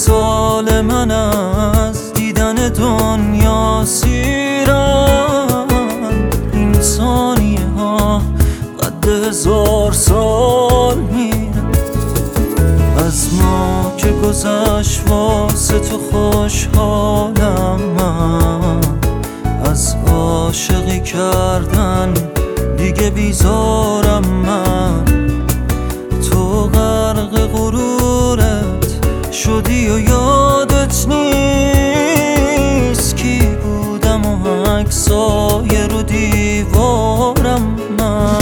سال من از دیدن دنیا سیرم. این ثانیه ها قد 1000 سال میرم. از ما که گذشت واسه تو خوشحالم من. از عاشقی کردن دیگه بیزارم من. تو غرق غرورت شدی و یادت نیست کی بودم و عکسای رو دیوارم من.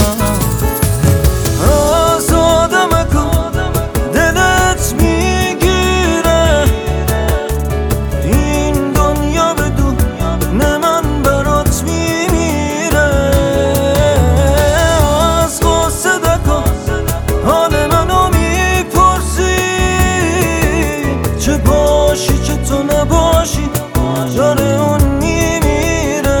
جان اون میمیره.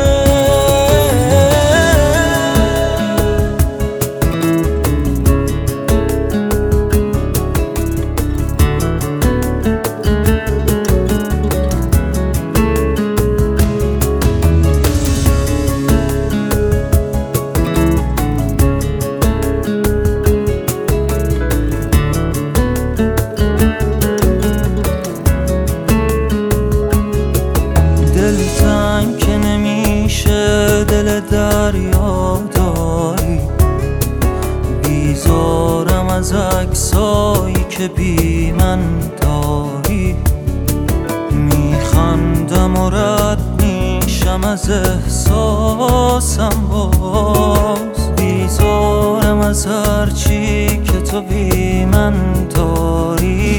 دلتنگ که نمیشه دل دریا داری. بیزارم از عکسایی که بی من داری. میخندم و رد میشم از احساسم باز. بیزارم از هرچی که تو بی من داری.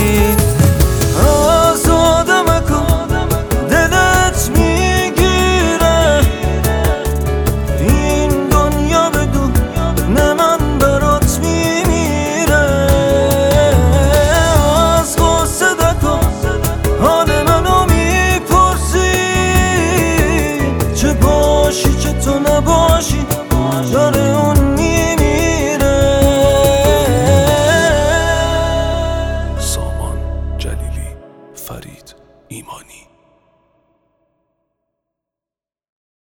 تو نباشی جان اون میمیره. سامان جلیلی، فرید ایمانی.